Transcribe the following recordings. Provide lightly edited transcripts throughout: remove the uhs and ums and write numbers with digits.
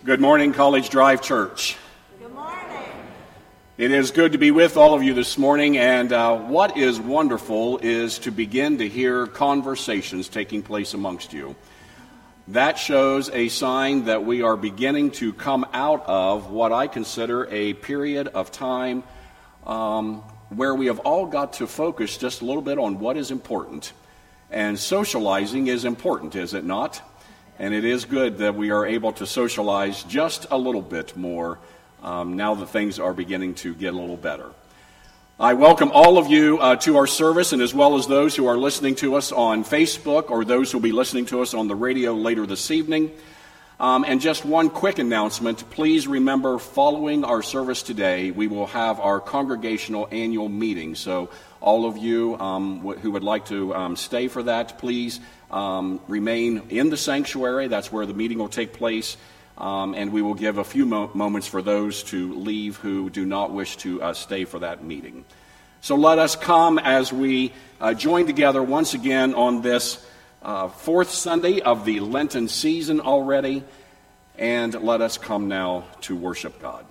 Good morning, College Drive Church. Good morning. It is good to be with all of you this morning, and what is wonderful is to begin to hear conversations taking place amongst you. That shows a sign that we are beginning to come out of what I consider a period of time where we have all got to focus just a little bit on what is important. And socializing is important, is it not? And it is good that we are able to socialize just a little bit more now that things are beginning to get a little better. I welcome all of you to our service, and as well as those who are listening to us on Facebook or those who will be listening to us on the radio later this evening. And just one quick announcement. Please remember, following our service today, we will have our congregational annual meeting. So all of you who would like to stay for that, please remain in the sanctuary. That's where the meeting will take place. And we will give a few moments for those to leave who do not wish to stay for that meeting. So let us come as we join together once again on this fourth Sunday of the Lenten season already. And let us come now to worship God.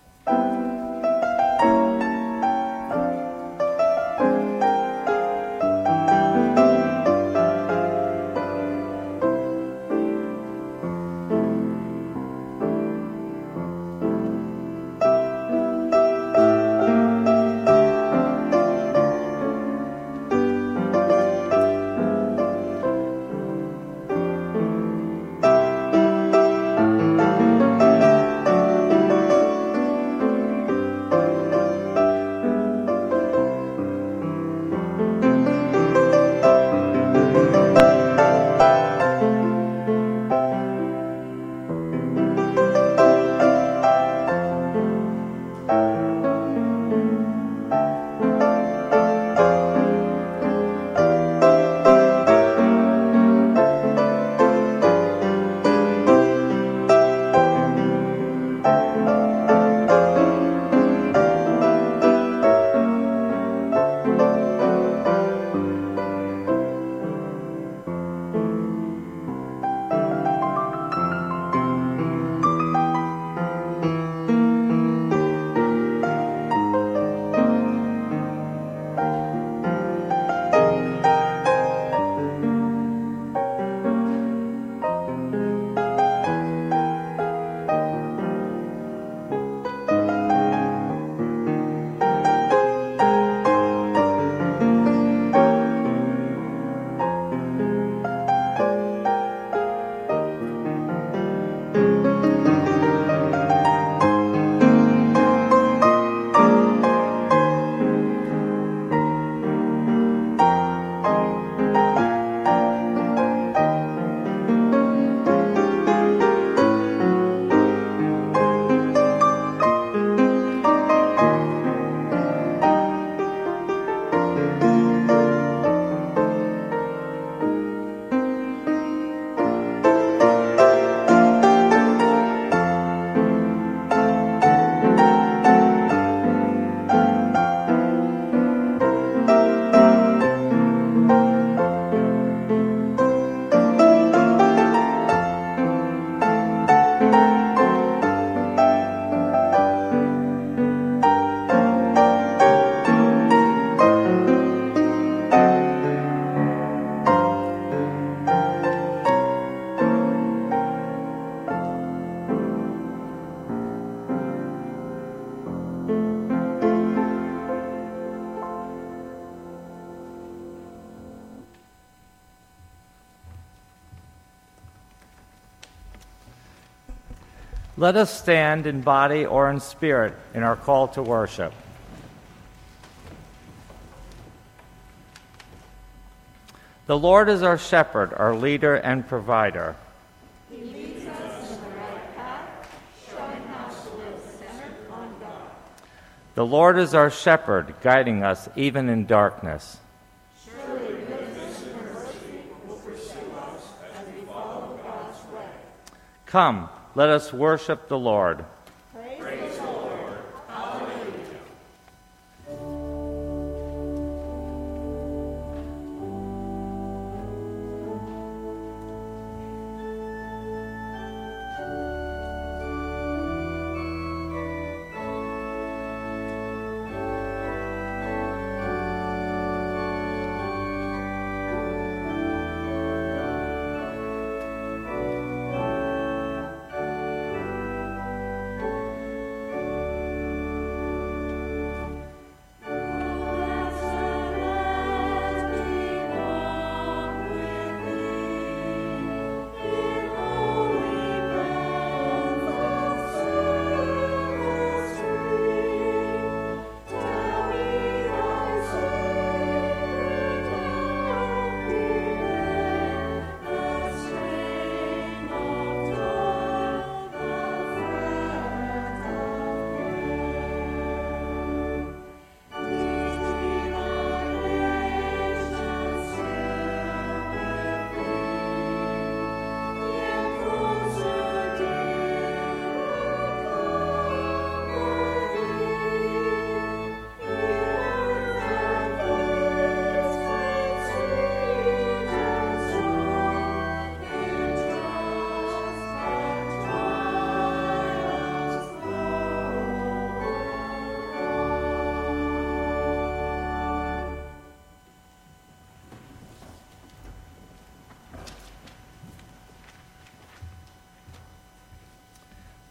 Let us stand in body or in spirit in our call to worship. The Lord is our shepherd, our leader and provider. He leads us in the right path, showing how to live centered on God. The Lord is our shepherd, guiding us even in darkness. Surely goodness and mercy will pursue us as we follow God's way. Come, let us worship the Lord. Praise the Lord. Hallelujah.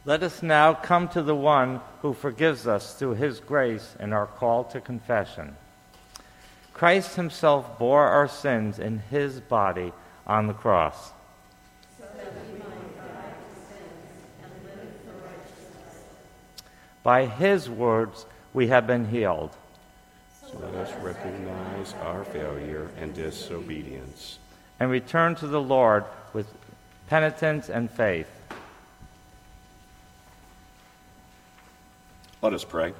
Let us now come to the one who forgives us through his grace in our call to confession. Christ himself bore our sins in his body on the cross. So that we might die to sins and live for righteousness. By his words we have been healed. So let us recognize our failure and disobedience, And return to the Lord with penitence and faith. Let us pray.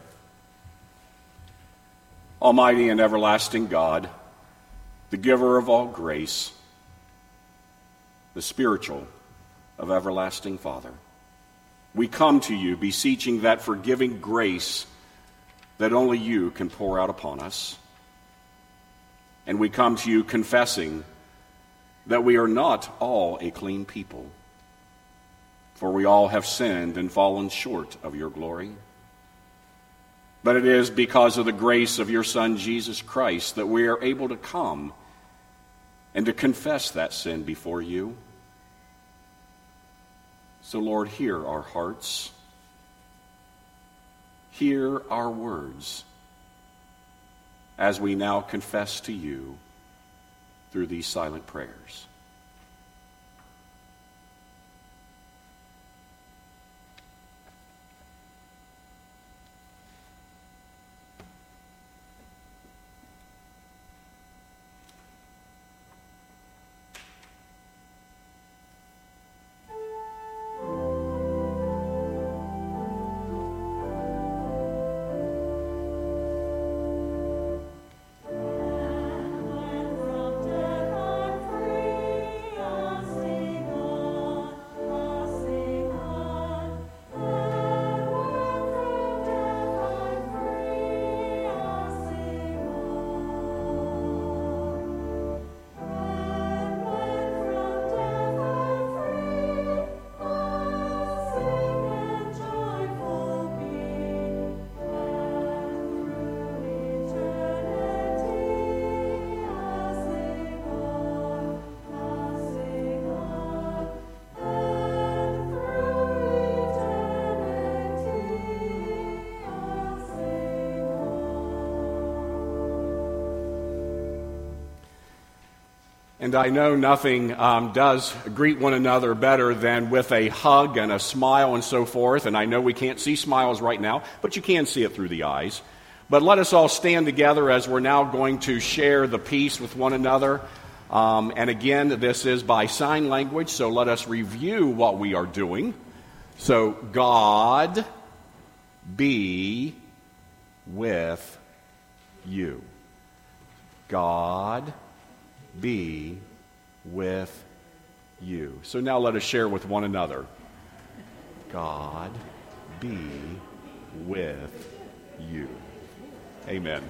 Almighty and everlasting God, the giver of all grace, the spiritual of everlasting Father, we come to you beseeching that forgiving grace that only you can pour out upon us. And we come to you confessing that we are not all a clean people, for we all have sinned and fallen short of your glory. But it is because of the grace of your Son, Jesus Christ, that we are able to come and to confess that sin before you. So, Lord, hear our hearts. Hear our words as we now confess to you through these silent prayers. And I know nothing does greet one another better than with a hug and a smile and so forth. And I know we can't see smiles right now, but you can see it through the eyes. But let us all stand together as we're now going to share the peace with one another. And again, this is by sign language, so let us review what we are doing. So, God be with you. God be with you. So now let us share with one another. God be with you. Amen.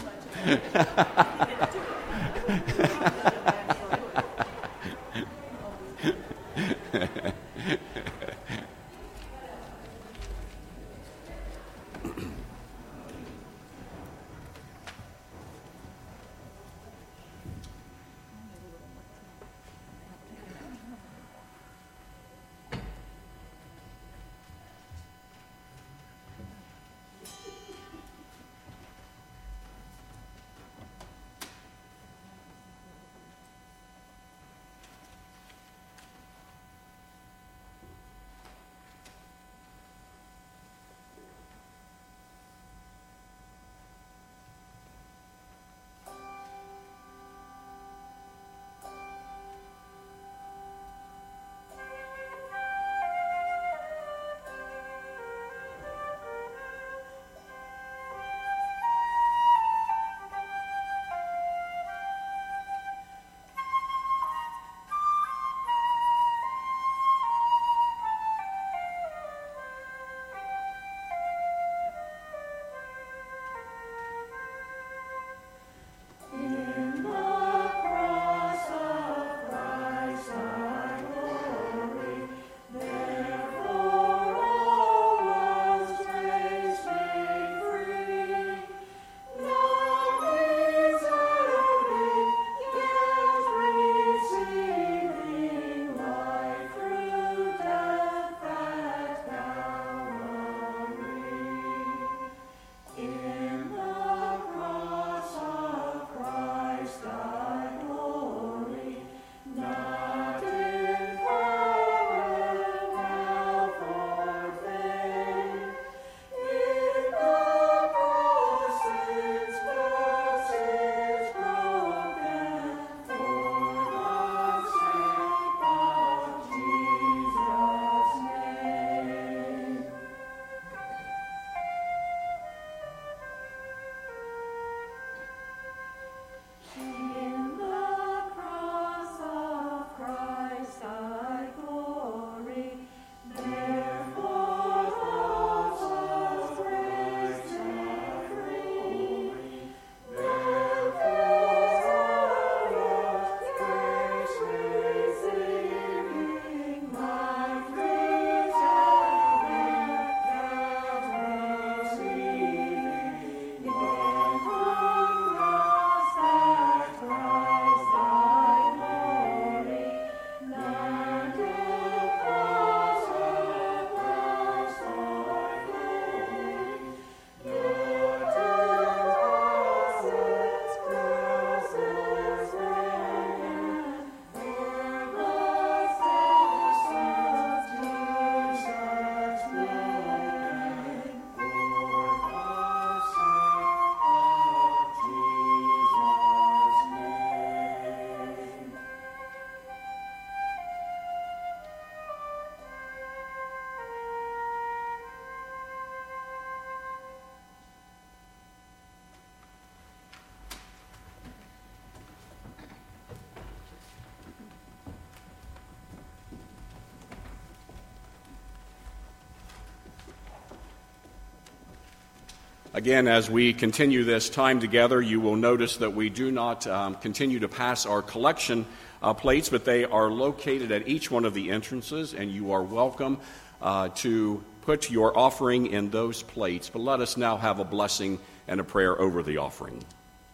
Again, as we continue this time together, you will notice that we do not continue to pass our collection plates, but they are located at each one of the entrances, and you are welcome to put your offering in those plates. But let us now have a blessing and a prayer over the offering.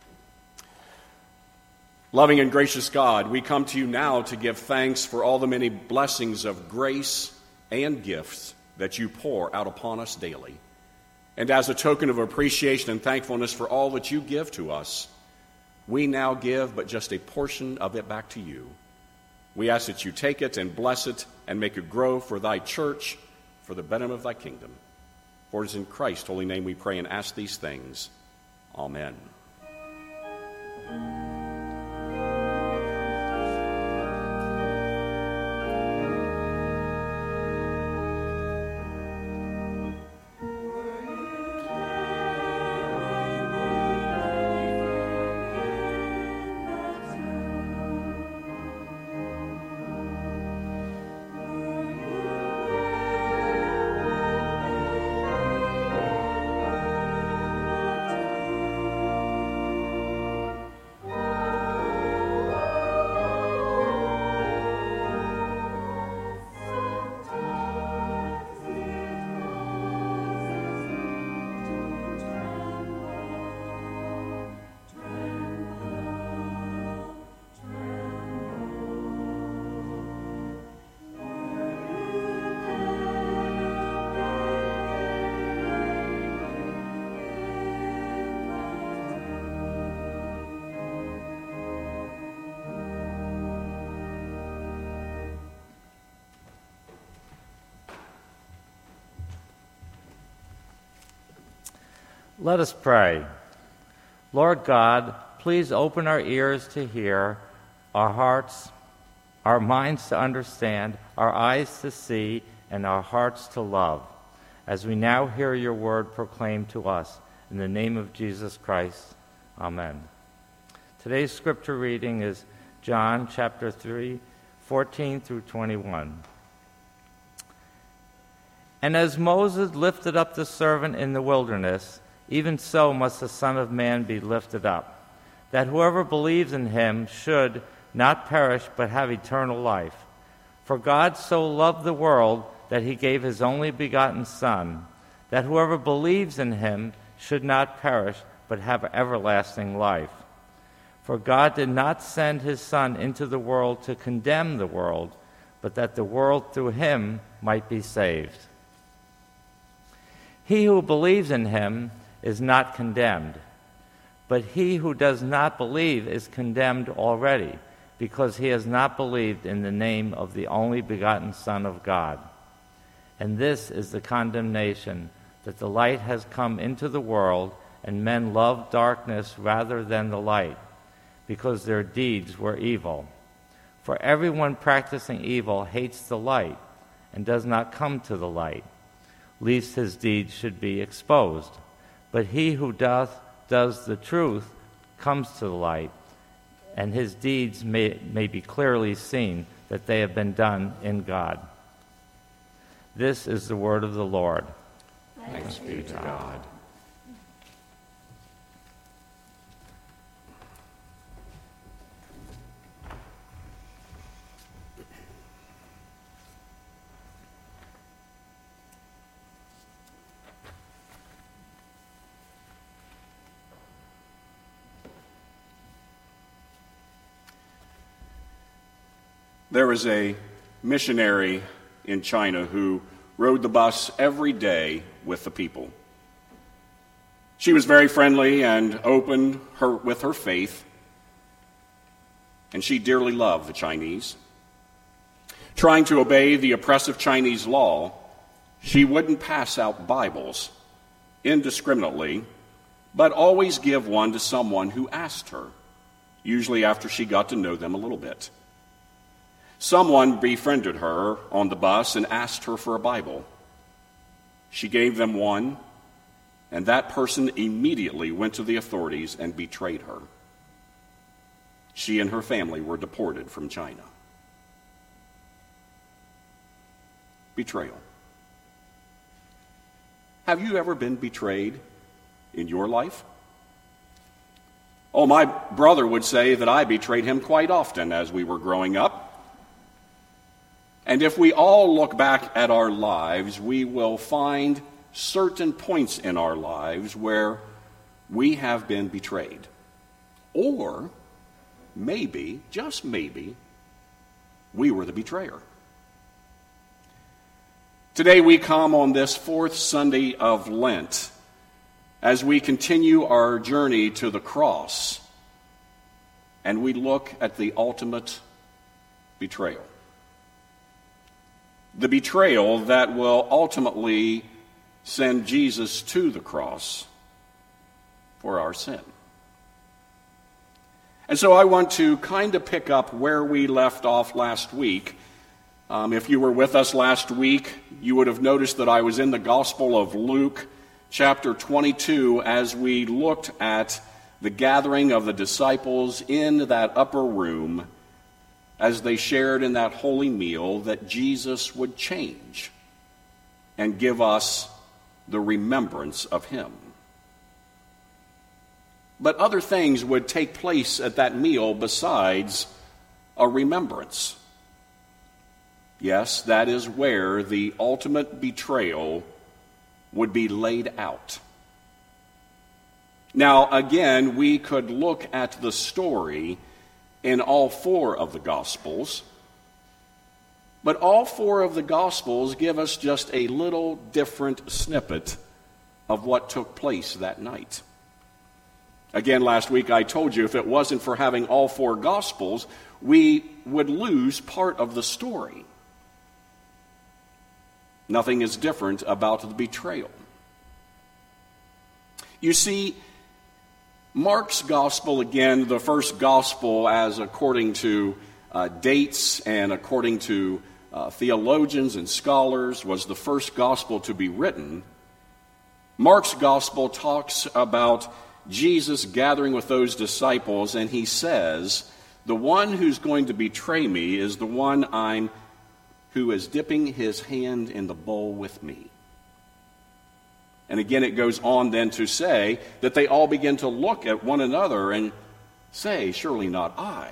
Loving and gracious God, we come to you now to give thanks for all the many blessings of grace and gifts that you pour out upon us daily. And as a token of appreciation and thankfulness for all that you give to us, we now give but just a portion of it back to you. We ask that you take it and bless it and make it grow for thy church, for the betterment of thy kingdom. For it is in Christ's holy name we pray and ask these things. Amen. Let us pray. Lord God, please open our ears to hear, our hearts, our minds to understand, our eyes to see, and our hearts to love, as we now hear your word proclaimed to us. In the name of Jesus Christ, amen. Today's scripture reading is John chapter 3, 14 through 21. And as Moses lifted up the servant in the wilderness, even so must the Son of Man be lifted up, that whoever believes in him should not perish but have eternal life. For God so loved the world that he gave his only begotten Son, that whoever believes in him should not perish but have everlasting life. For God did not send his Son into the world to condemn the world, but that the world through him might be saved. He who believes in him is not condemned, but he who does not believe is condemned already, because he has not believed in the name of the only begotten Son of God. And this is the condemnation, that the light has come into the world, and men love darkness rather than the light, because their deeds were evil. For everyone practicing evil hates the light, and does not come to the light, lest his deeds should be exposed. But he who does the truth comes to the light, and his deeds may be clearly seen that they have been done in God. This is the word of the Lord. Thanks be to God. There was a missionary in China who rode the bus every day with the people. She was very friendly and open with her faith, and she dearly loved the Chinese. Trying to obey the oppressive Chinese law, she wouldn't pass out Bibles indiscriminately, but always give one to someone who asked her, usually after she got to know them a little bit. Someone befriended her on the bus and asked her for a Bible. She gave them one, and that person immediately went to the authorities and betrayed her. She and her family were deported from China. Betrayal. Have you ever been betrayed? in your life? Oh, my brother would say that I betrayed him quite often as we were growing up. And if we all look back at our lives, we will find certain points in our lives where we have been betrayed. Or maybe, just maybe, we were the betrayer. Today we come on this fourth Sunday of Lent as we continue our journey to the cross and we look at the ultimate betrayal. The betrayal that will ultimately send Jesus to the cross for our sin. And so I want to kind of pick up where we left off last week. If you were with us last week, you would have noticed that I was in the Gospel of Luke, chapter 22, as we looked at the gathering of the disciples in that upper room as they shared in that holy meal that Jesus would change and give us the remembrance of him. But other things would take place at that meal besides a remembrance. Yes, that is where the ultimate betrayal would be laid out. Now, again, we could look at the story in all four of the Gospels, but all four of the Gospels give us just a little different snippet of what took place that night. Again, last week I told you if it wasn't for having all four Gospels, we would lose part of the story. Nothing is different about the betrayal. You see, Mark's Gospel, again, the first Gospel as according to dates and according to theologians and scholars, was the first Gospel to be written. Mark's Gospel talks about Jesus gathering with those disciples, and he says, the one who's going to betray me is the one who is dipping his hand in the bowl with me. And again, it goes on then to say that they all begin to look at one another and say, surely not I.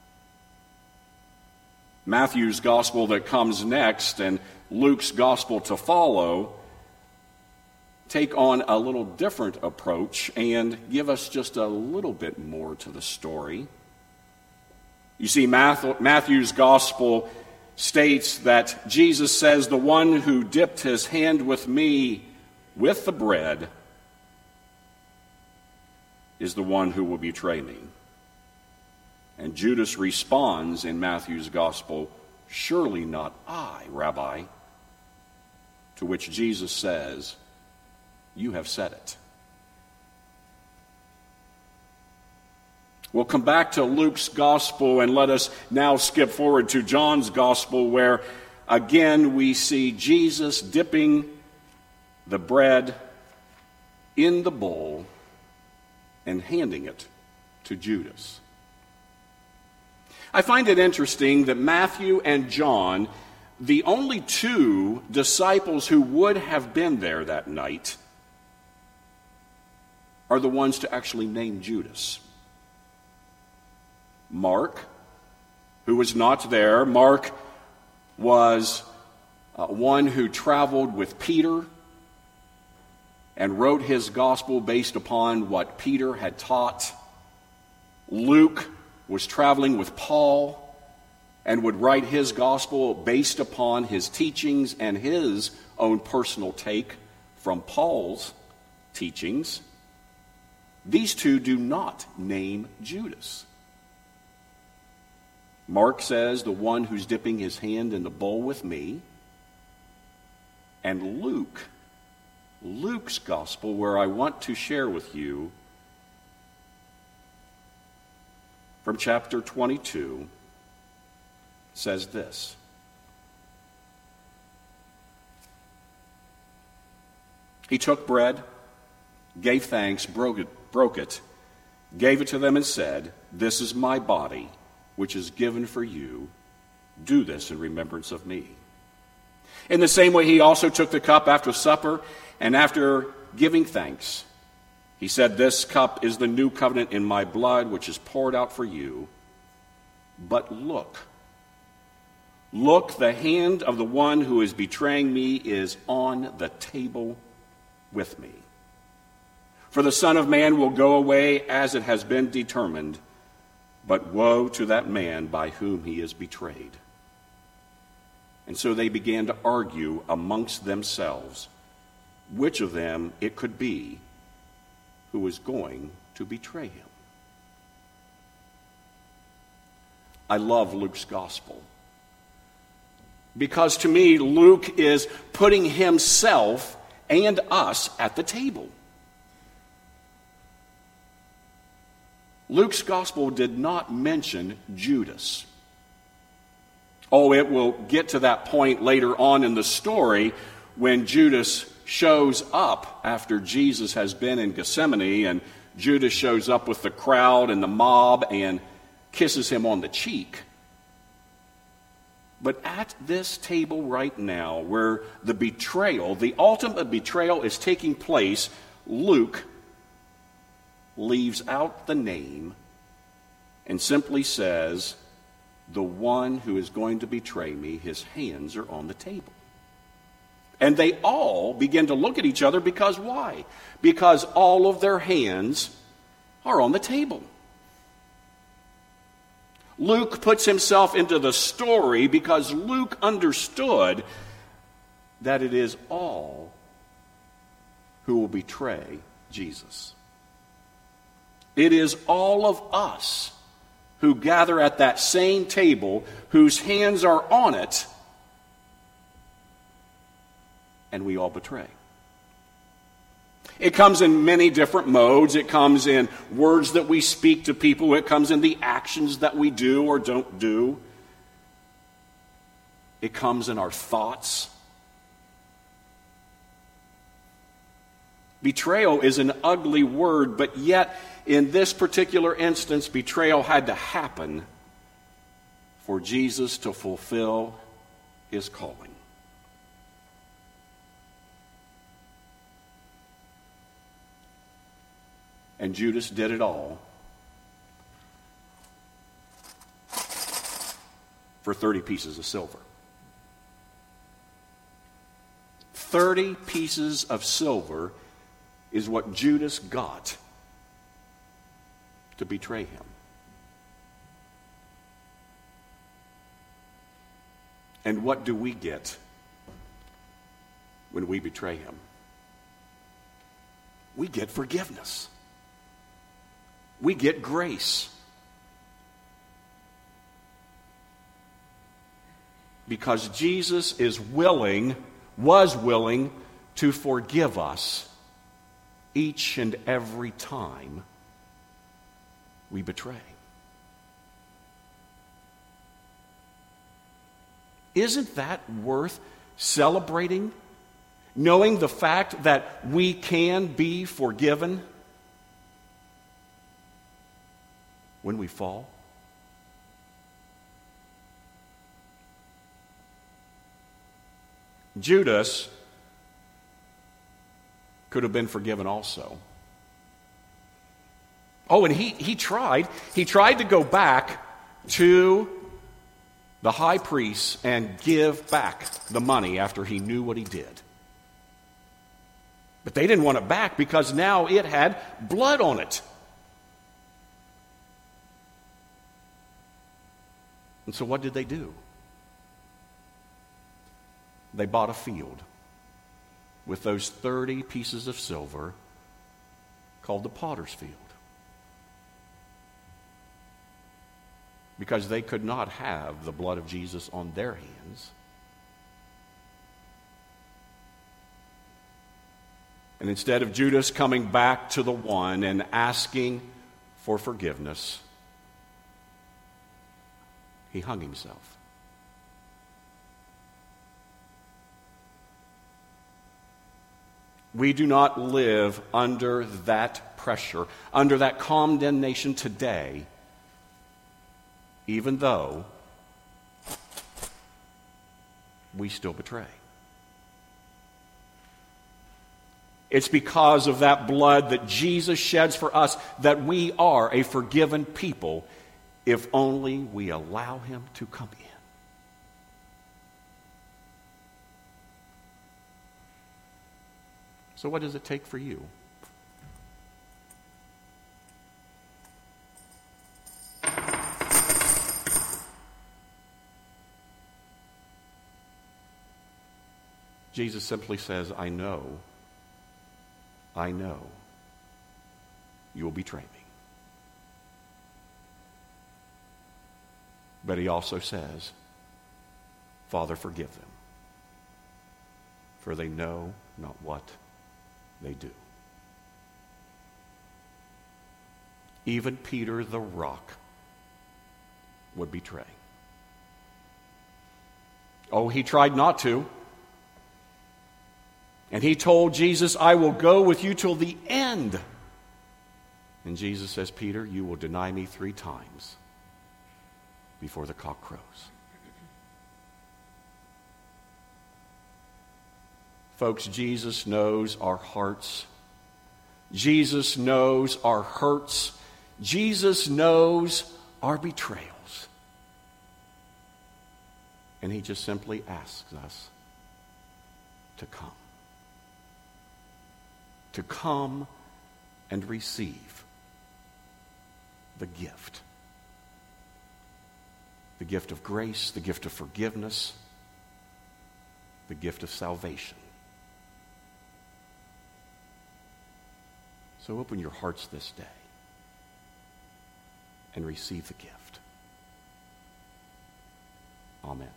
Matthew's gospel that comes next and Luke's gospel to follow take on a little different approach and give us just a little bit more to the story. You see, Matthew's gospel states that Jesus says, the one who dipped his hand with me with the bread is the one who will betray me. And Judas responds in Matthew's gospel, surely not I, Rabbi. To which Jesus says, you have said it. We'll come back to Luke's gospel and let us now skip forward to John's gospel, where again we see Jesus dipping the bread in the bowl and handing it to Judas. I find it interesting that Matthew and John, the only two disciples who would have been there that night, are the ones to actually name Judas. Mark, who was not there, Mark was one who traveled with Peter and wrote his gospel based upon what Peter had taught. Luke was traveling with Paul and would write his gospel based upon his teachings and his own personal take from Paul's teachings. These two do not name Judas. Mark says, the one who's dipping his hand in the bowl with me. And Luke's gospel, where I want to share with you from chapter 22, says this. He took bread, gave thanks, broke it, gave it to them and said, this is my body, which is given for you. Do this in remembrance of me. In the same way, he also took the cup after supper, and after giving thanks, He said, "This cup is the new covenant in my blood, which is poured out for you. But look, the hand of the one who is betraying me is on the table with me. For the Son of Man will go away as it has been determined, but woe to that man by whom he is betrayed." And so they began to argue amongst themselves which of them it could be who was going to betray him. I love Luke's gospel because to me, Luke is putting himself and us at the table. Luke's gospel did not mention Judas. Oh, it will get to that point later on in the story when Judas shows up after Jesus has been in Gethsemane, and Judas shows up with the crowd and the mob and kisses him on the cheek. But at this table right now, where the betrayal, the ultimate betrayal is taking place, Luke leaves out the name and simply says, "The one who is going to betray me, his hands are on the table." And they all begin to look at each other because why? Because all of their hands are on the table. Luke puts himself into the story because Luke understood that it is all who will betray Jesus. It is all of us who gather at that same table, whose hands are on it, and we all betray. It comes in many different modes. It comes in words that we speak to people. It comes in the actions that we do or don't do. It comes in our thoughts. Betrayal is an ugly word, but yet in this particular instance, betrayal had to happen for Jesus to fulfill his calling. And Judas did it all for 30 pieces of silver. 30 pieces of silver is what Judas got to betray him. And what do we get when we betray him? We get forgiveness. We get grace. Because Jesus was willing to forgive us each and every time we betray. Isn't that worth celebrating? Knowing the fact that we can be forgiven when we fall? Judas could have been forgiven also. Oh, and he tried to go back to the high priest and give back the money after he knew what he did. But they didn't want it back because now it had blood on it. And so what did they do? They bought a field with those 30 pieces of silver called the potter's field. Because they could not have the blood of Jesus on their hands. And instead of Judas coming back to the one and asking for forgiveness, he hung himself. We do not live under that pressure, under that condemnation today, even though we still betray. It's because of that blood that Jesus sheds for us that we are a forgiven people if only we allow him to come in. So what does it take for you? Jesus simply says, I know you will betray me. But he also says, Father, forgive them, for they know not what they do. Even Peter the rock would betray. Oh, he tried not to. And he told Jesus, I will go with you till the end. And Jesus says, Peter, you will deny me 3 times before the cock crows. Folks, Jesus knows our hearts. Jesus knows our hurts. Jesus knows our betrayals. And he just simply asks us to come. To come and receive the gift. The gift of grace, the gift of forgiveness, the gift of salvation. So open your hearts this day and receive the gift. Amen.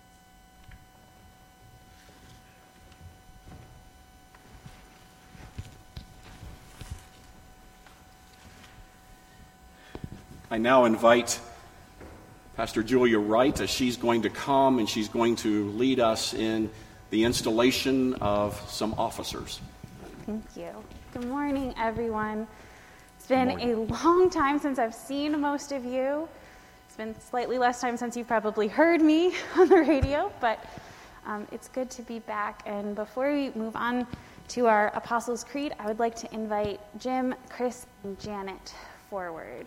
I now invite Pastor Julia Wright as she's going to come and she's going to lead us in the installation of some officers. Thank you. Good morning, everyone. It's been a long time since I've seen most of you. It's been slightly less time since you've probably heard me on the radio, but it's good to be back. And before we move on to our Apostles' Creed, I would like to invite Jim, Chris, and Janet forward.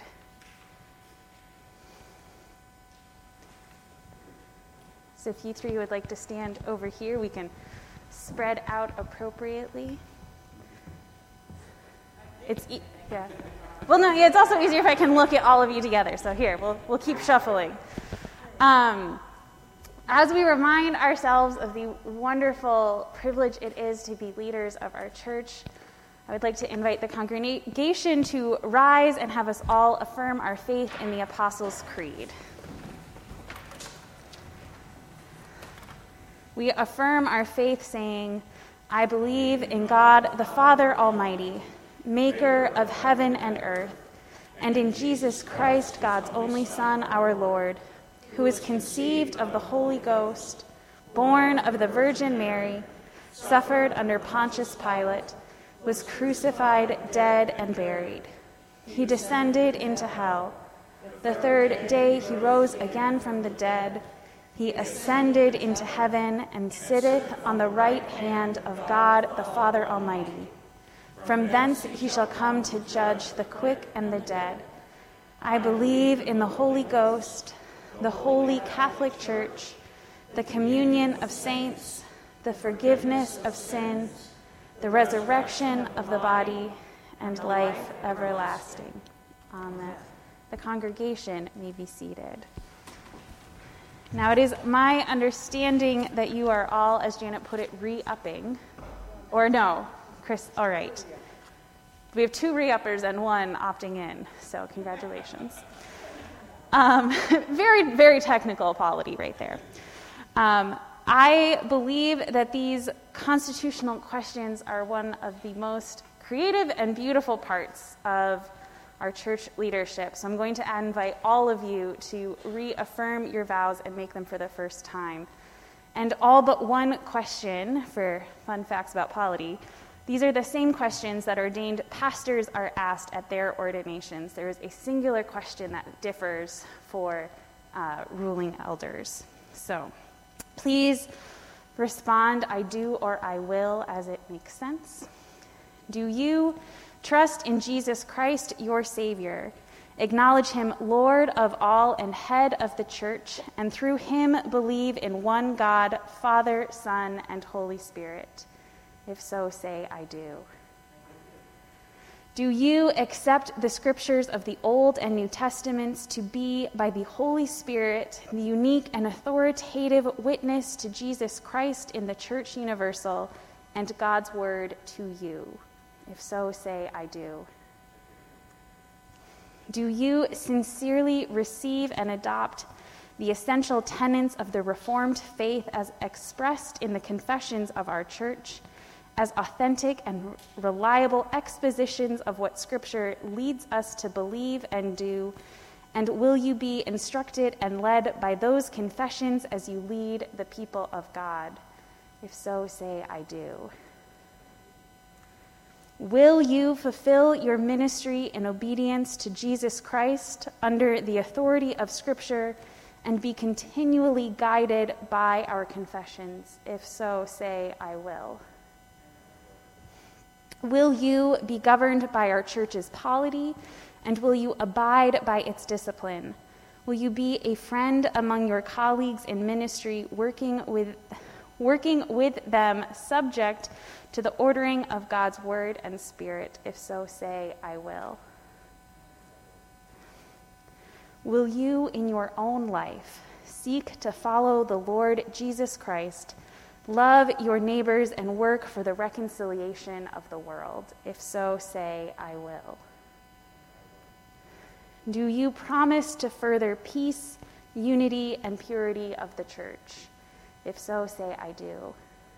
So if you 3 would like to stand over here, we can spread out appropriately. Yeah. Well, no, it's also easier if I can look at all of you together. So here, we'll keep shuffling. As we remind ourselves of the wonderful privilege it is to be leaders of our church, I would like to invite the congregation to rise and have us all affirm our faith in the Apostles' Creed. We affirm our faith saying, I believe in God the Father Almighty, maker of heaven and earth, and in Jesus Christ, God's only Son, our Lord, who was conceived of the Holy Ghost, born of the Virgin Mary, suffered under Pontius Pilate, was crucified, dead, and buried. He descended into hell. The 3rd day he rose again from the dead. He ascended into heaven and sitteth on the right hand of God the Father Almighty. From thence he shall come to judge the quick and the dead. I believe in the Holy Ghost, the Holy Catholic Church, the communion of saints, the forgiveness of sin, the resurrection of the body, and life everlasting. Amen. The congregation may be seated. Now, it is my understanding that you are all, as Janet put it, re-upping. Or no, Chris, all right. We have 2 re-uppers and 1 opting in, so congratulations. Very, very technical polity right there. I believe that these constitutional questions are one of the most creative and beautiful parts of our church leadership. So I'm going to invite all of you to reaffirm your vows and make them for the first time. And all but 1 question, for fun facts about polity, these are the same questions that ordained pastors are asked at their ordinations. There is a singular question that differs for ruling elders. So please respond, I do or I will, as it makes sense. Do you trust in Jesus Christ, your Savior? Acknowledge him Lord of all and head of the church, and through him believe in one God, Father, Son, and Holy Spirit? If so, say, I do. Do you accept the scriptures of the Old and New Testaments to be, by the Holy Spirit, the unique and authoritative witness to Jesus Christ in the Church Universal and God's Word to you? If so, say, I do. Do you sincerely receive and adopt the essential tenets of the Reformed faith as expressed in the confessions of our church, as authentic and reliable expositions of what Scripture leads us to believe and do? And will you be instructed and led by those confessions as you lead the people of God? If so, say, I do. Will you fulfill your ministry in obedience to Jesus Christ under the authority of Scripture and be continually guided by our confessions? If so, say, I will. Will you be governed by our church's polity, and will you abide by its discipline? Will you be a friend among your colleagues in ministry, working with them subject to the ordering of God's word and spirit? If so, say, I will. Will you, in your own life, seek to follow the Lord Jesus Christ, love your neighbors, and work for the reconciliation of the world? If so, say, I will. Do you promise to further peace, unity, and purity of the church? If so, say, I do.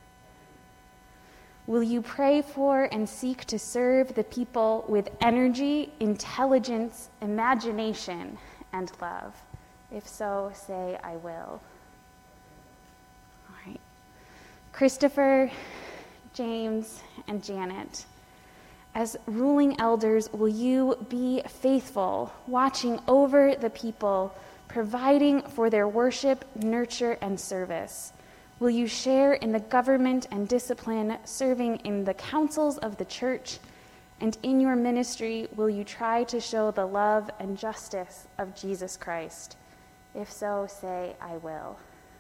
Will you pray for and seek to serve the people with energy, intelligence, imagination, and love? If so, say, I will. All right. Christopher, James, and Janet, as ruling elders, will you be faithful, watching over the people, providing for their worship, nurture, and service? Will you share in the government and discipline, serving in the councils of the church? And in your ministry, will you try to show the love and justice of Jesus Christ? If so, say, I will.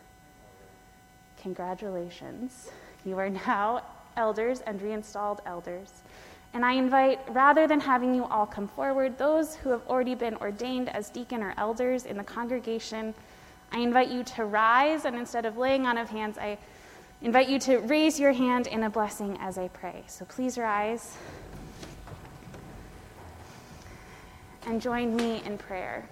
Congratulations. You are now elders and reinstalled elders. And I invite, rather than having you all come forward, those who have already been ordained as deacon or elders in the congregation, I invite you to rise, and instead of laying on of hands, I invite you to raise your hand in a blessing as I pray. So please rise and join me in prayer.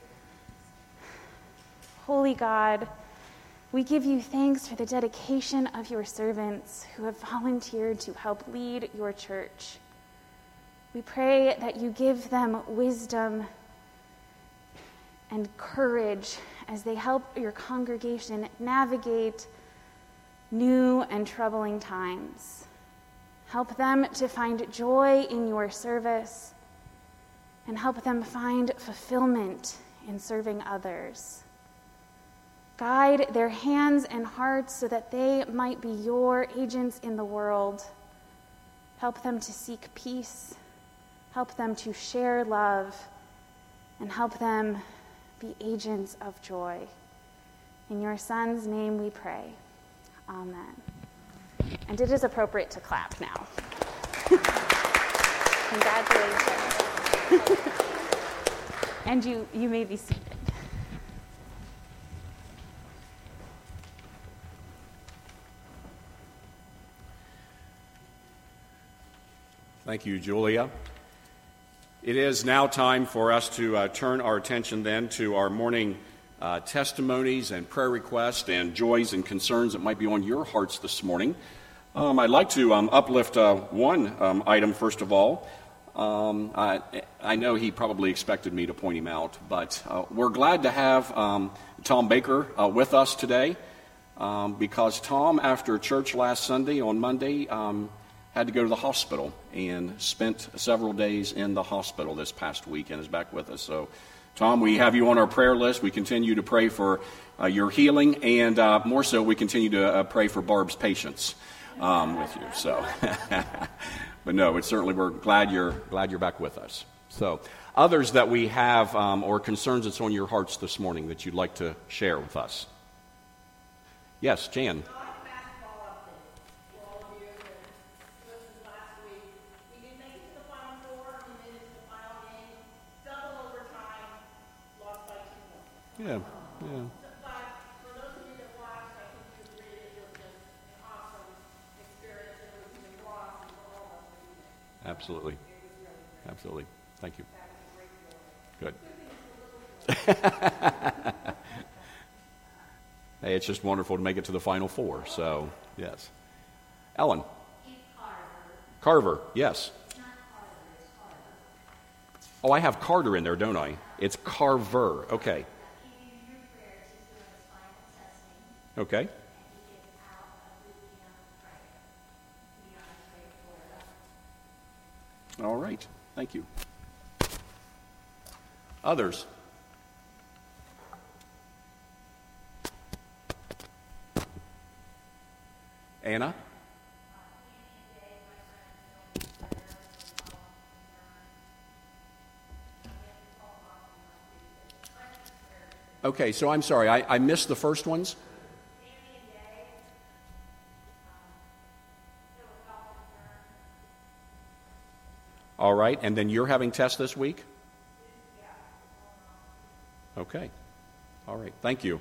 Holy God, we give you thanks for the dedication of your servants who have volunteered to help lead your church. We pray that you give them wisdom and courage as they help your congregation navigate new and troubling times. Help them to find joy in your service, and help them find fulfillment in serving others. Guide their hands and hearts so that they might be your agents in the world. Help them to seek peace. Help them to share love, and help them be agents of joy. In your Son's name we pray. Amen. And it is appropriate to clap now. Congratulations. And you may be seated. Thank you, Julia. It is now time for us to turn our attention then to our morning testimonies and prayer requests and joys and concerns that might be on your hearts this morning. I'd like to uplift one item first of all. I know he probably expected me to point him out, but we're glad to have Tom Baker with us today because Tom, after church last Sunday on Monday, had to go to the hospital and spent several days in the hospital this past week and is back with us. So, Tom, we have you on our prayer list. We continue to pray for your healing, and more so, we continue to pray for Barb's patience with you. So, But no, it's certainly, we're glad you're back with us. So, others that we have or concerns that's on your hearts this morning that you'd like to share with us. Yes, Jan. Yeah. But for those of you that watched, I think you agree it was just an awesome experience. It was even more awesome for all of us. Absolutely. It was really great. Absolutely. Thank you. That was a great feeling. Good. Hey, it's just wonderful to make it to the Final Four. So, yes. Ellen. Carver, yes. Oh, I have Carter in there, don't I? It's Carver. Okay. Okay. All right. Thank you. Others? Anna? Okay, so I'm sorry. I missed the first ones. All right, and then you're having tests this week? Okay. All right, thank you.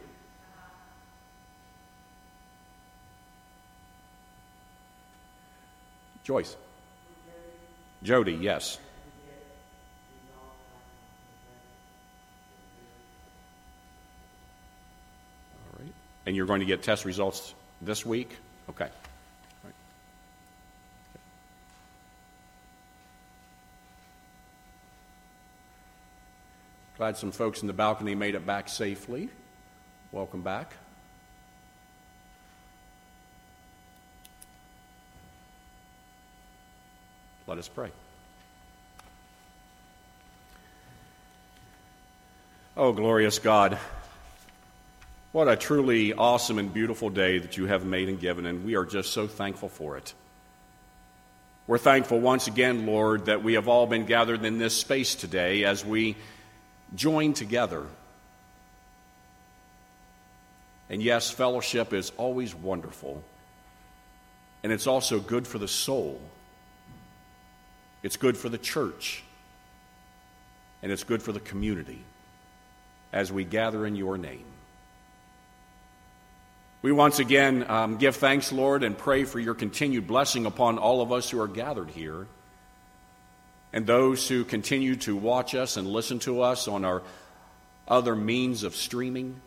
Joyce. Jody, yes. All right. And you're going to get test results this week? Okay. All right. Glad some folks in the balcony made it back safely. Welcome back. Let us pray. Oh, glorious God, what a truly awesome and beautiful day that you have made and given, and we are just so thankful for it. We're thankful once again, Lord, that we have all been gathered in this space today as we join together. And yes, fellowship is always wonderful, and it's also good for the soul. It's good for the church, and it's good for the community as we gather in your name. We once again give thanks, Lord, and pray for your continued blessing upon all of us who are gathered here and those who continue to watch us and listen to us on our other means of streaming.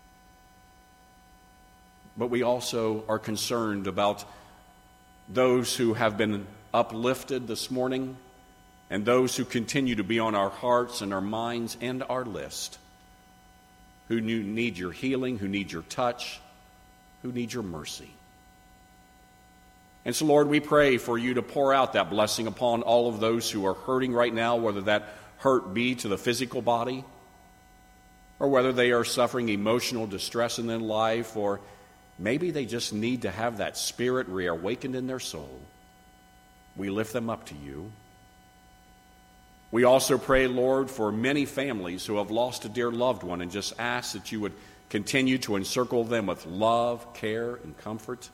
But we also are concerned about those who have been uplifted this morning and those who continue to be on our hearts and our minds and our list, who need your healing, who need your touch, who need your mercy. And so, Lord, we pray for you to pour out that blessing upon all of those who are hurting right now, whether that hurt be to the physical body or whether they are suffering emotional distress in their life, or maybe they just need to have that spirit reawakened in their soul. We lift them up to you. We also pray, Lord, for many families who have lost a dear loved one and just ask that you would continue to encircle them with love, care, and comfort.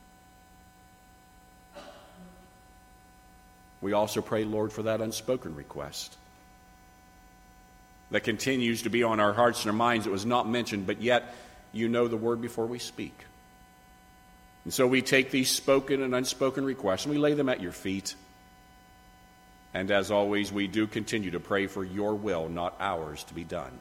We also pray, Lord, for that unspoken request that continues to be on our hearts and our minds. It was not mentioned, but yet you know the word before we speak. And so we take these spoken and unspoken requests and we lay them at your feet. And as always, we do continue to pray for your will, not ours, to be done.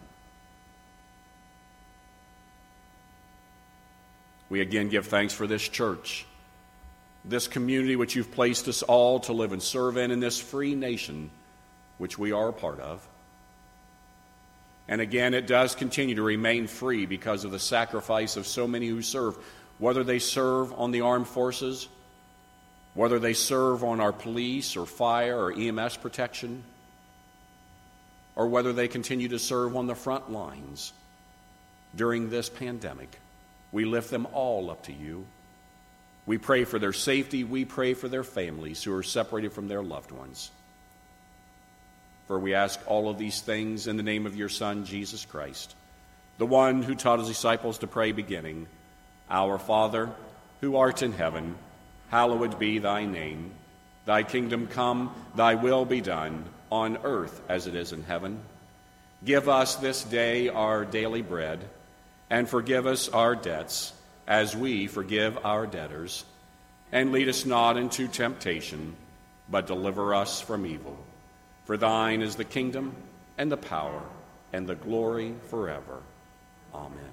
We again give thanks for this church, this community which you've placed us all to live and serve in this free nation which we are a part of. And again, it does continue to remain free because of the sacrifice of so many who serve, whether they serve on the armed forces, whether they serve on our police or fire or EMS protection, or whether they continue to serve on the front lines during this pandemic. We lift them all up to you. We pray for their safety. We pray for their families who are separated from their loved ones. For we ask all of these things in the name of your Son, Jesus Christ, the one who taught his disciples to pray, beginning, Our Father, who art in heaven, hallowed be thy name. Thy kingdom come, thy will be done, on earth as it is in heaven. Give us this day our daily bread, and forgive us our debts, as we forgive our debtors. And lead us not into temptation, but deliver us from evil. For thine is the kingdom, and the power, and the glory forever. Amen.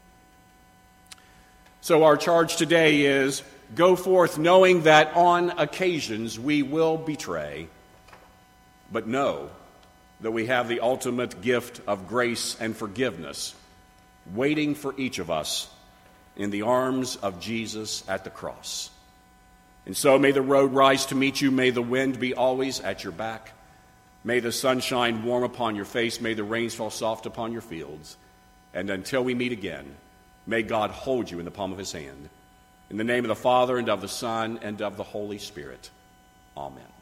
So our charge today is, go forth knowing that on occasions we will betray, but know that we have the ultimate gift of grace and forgiveness waiting for each of us in the arms of Jesus at the cross. And so may the road rise to meet you. May the wind be always at your back. May the sun shine warm upon your face. May the rains fall soft upon your fields. And until we meet again, may God hold you in the palm of his hand. In the name of the Father, and of the Son, and of the Holy Spirit. Amen.